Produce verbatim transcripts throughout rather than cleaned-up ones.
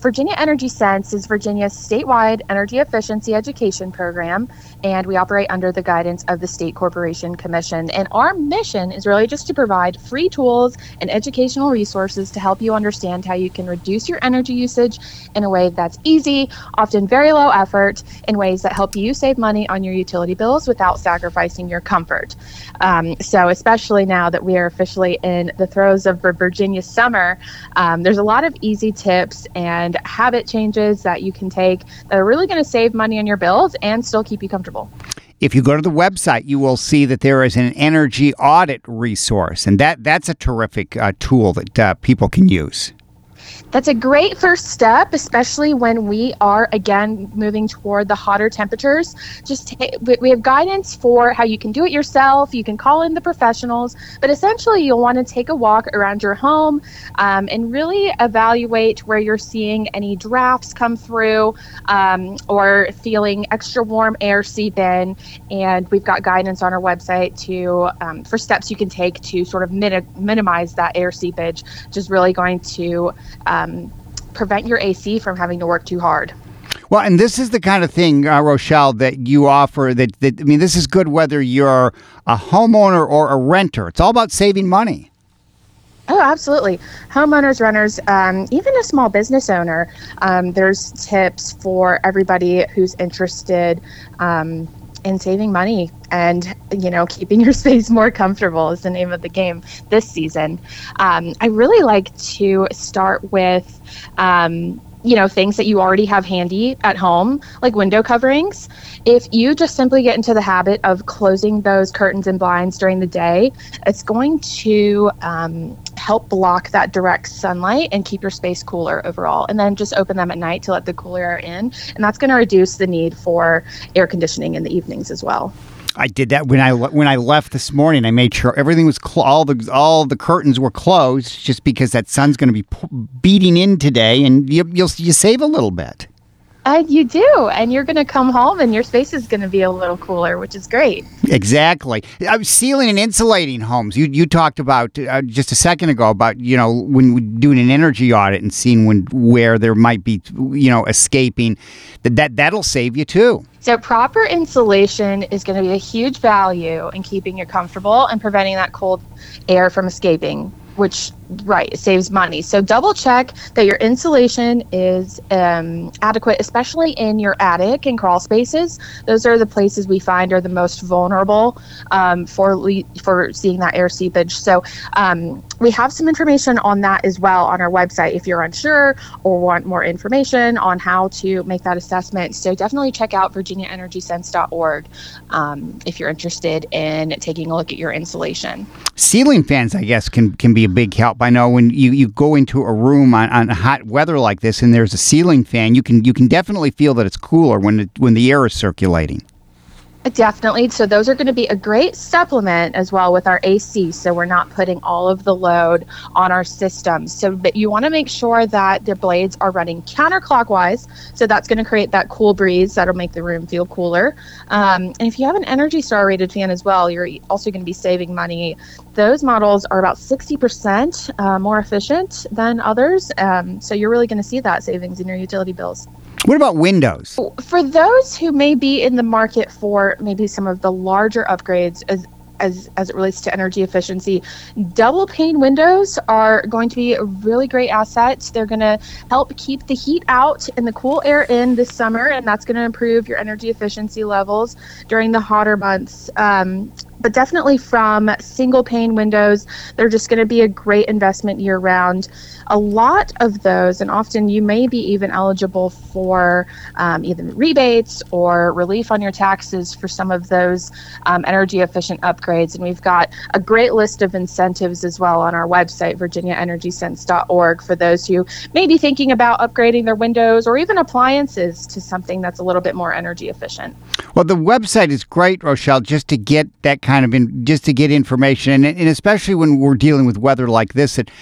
Virginia Energy Sense is Virginia's statewide energy efficiency education program, and we operate under the guidance of the State Corporation Commission. And our mission is really just to provide free tools and educational resources to help you understand how you can reduce your energy usage in a way that's easy, often very low effort, in ways that help you save money on your utility bills without sacrificing your comfort. Um, so especially now that we are officially in the throes of Virginia summer, um, there's a lot of easy tips and habit changes that you can take that are really going to save money on your bills and still keep you comfortable. If you go to the website, you will see that there is an energy audit resource, and that that's a terrific uh, tool that uh, people can use. That's a great first step, especially when we are, again, moving toward the hotter temperatures. Just ta- we have guidance for how you can do it yourself. You can call in the professionals, but essentially you'll want to take a walk around your home um, and really evaluate where you're seeing any drafts come through um, or feeling extra warm air seep in. And we've got guidance on our website to um, for steps you can take to sort of mini- minimize that air seepage, which is really going to Um, prevent your A C from having to work too hard. Well, and this is the kind of thing, uh, Rochelle, that you offer that, that, I mean, this is good whether you're a homeowner or a renter. It's all about saving money. Oh, absolutely. Homeowners, renters, um, even a small business owner, um, there's tips for everybody who's interested um, in saving money and, you know, keeping your space more comfortable is the name of the game this season. Um, I really like to start with, um, you know, things that you already have handy at home, like window coverings. If you just simply get into the habit of closing those curtains and blinds during the day, it's going to um, help block that direct sunlight and keep your space cooler overall. And then just open them at night to let the cooler air in. And that's going to reduce the need for air conditioning in the evenings as well. I did that when I when I left this morning. I made sure everything was cl- all the all the curtains were closed, just because that sun's going to be p- beating in today, and you you'll you save a little bit. Uh, you do, and you're going to come home, and your space is going to be a little cooler, which is great. Exactly. Uh, sealing and insulating homes. You you talked about uh, just a second ago about, you know, when we're doing an energy audit and seeing when where there might be, you know, escaping. That that that'll save you too. So proper insulation is going to be a huge value in keeping you comfortable and preventing that cold air from escaping, which, right, it saves money. So double check that your insulation is um, adequate, especially in your attic and crawl spaces. Those are the places we find are the most vulnerable um, for le- for seeing that air seepage. So um, we have some information on that as well on our website if you're unsure or want more information on how to make that assessment. So definitely check out virginia energy sense dot org um, if you're interested in taking a look at your insulation. Ceiling fans, I guess, can can be a big help. I know when you, you go into a room on, on hot weather like this and there's a ceiling fan, you can you can definitely feel that it's cooler when it, when the air is circulating. Definitely. So those are going to be a great supplement as well with our A C. So we're not putting all of the load on our systems. So but you want to make sure that the blades are running counterclockwise. So that's going to create that cool breeze that'll make the room feel cooler. Um, and if you have an Energy Star rated fan as well, you're also going to be saving money. Those models are about sixty percent uh, more efficient than others. Um, so you're really going to see that savings in your utility bills. What about windows? For those who may be in the market for maybe some of the larger upgrades as as, as it relates to energy efficiency, double pane windows are going to be a really great asset. They're going to help keep the heat out and the cool air in this summer, and that's going to improve your energy efficiency levels during the hotter months. Um, but definitely from single pane windows, they're just going to be a great investment year round. A lot of those, and often you may be even eligible for um, either rebates or relief on your taxes for some of those um, energy efficient upgrades. And we've got a great list of incentives as well on our website, virginia energy sense dot org, for those who may be thinking about upgrading their windows or even appliances to something that's a little bit more energy efficient. Well, the website is great, Rochelle, just to get that kind of in, just to get information, and, and especially when we're dealing with weather like this, that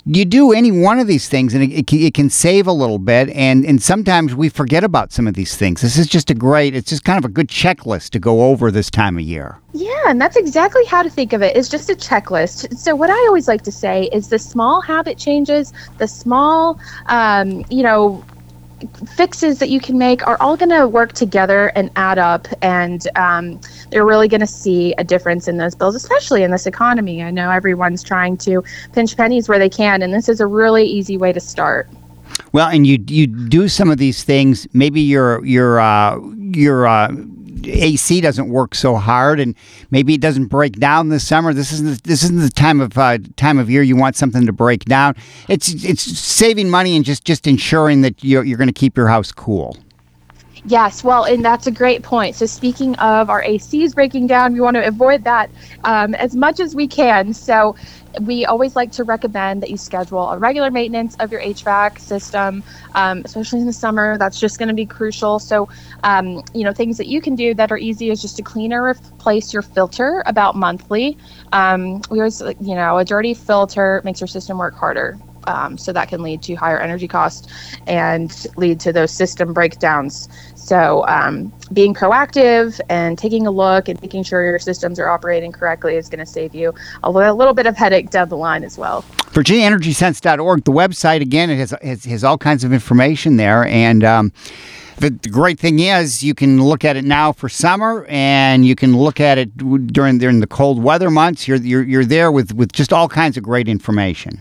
you do any one of these things and it, it, can- it can save a little bit, and, and sometimes we forget about some of these things. This is just a great, it's just kind of a good checklist to go over this time of year. Yeah, and that's exactly how to think of it. It's just a checklist. So what I always like to say is the small habit changes, the small, um, you know, fixes that you can make are all going to work together and add up, and um, they're really going to see a difference in those bills, especially in this economy. I know everyone's trying to pinch pennies where they can, and this is a really easy way to start. Well, and you you do some of these things. Maybe your your uh, your uh, A C doesn't work so hard, and maybe it doesn't break down this summer. This isn't the, this isn't the time of uh, time of year you want something to break down. It's it's saving money and just, just ensuring that you're you're going to keep your house cool. Yes, well, and that's a great point. So speaking of our A Cs breaking down, we want to avoid that um, as much as we can. So we always like to recommend that you schedule a regular maintenance of your H V A C system, um, especially in the summer. That's just going to be crucial. So, um, you know, things that you can do that are easy is just to clean or replace your filter about monthly. Um, we always, you know, a dirty filter makes your system work harder. Um, so that can lead to higher energy costs and lead to those system breakdowns. So um, being proactive and taking a look and making sure your systems are operating correctly is going to save you a little, a little bit of headache down the line as well. Virginia Energy Sense dot org, the website, again, it has, has, has all kinds of information there. And um, the, the great thing is you can look at it now for summer, and you can look at it during, during the cold weather months. You're, you're, you're there with, with just all kinds of great information.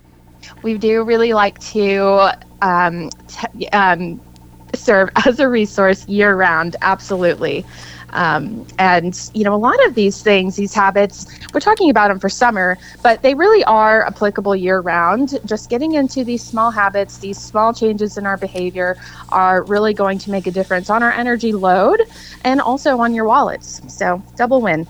We do really like to um, t- um, serve as a resource year round. Absolutely. Um, and, you know, a lot of these things, these habits, we're talking about them for summer, but they really are applicable year round. Just getting into these small habits, these small changes in our behavior are really going to make a difference on our energy load and also on your wallets. So double win.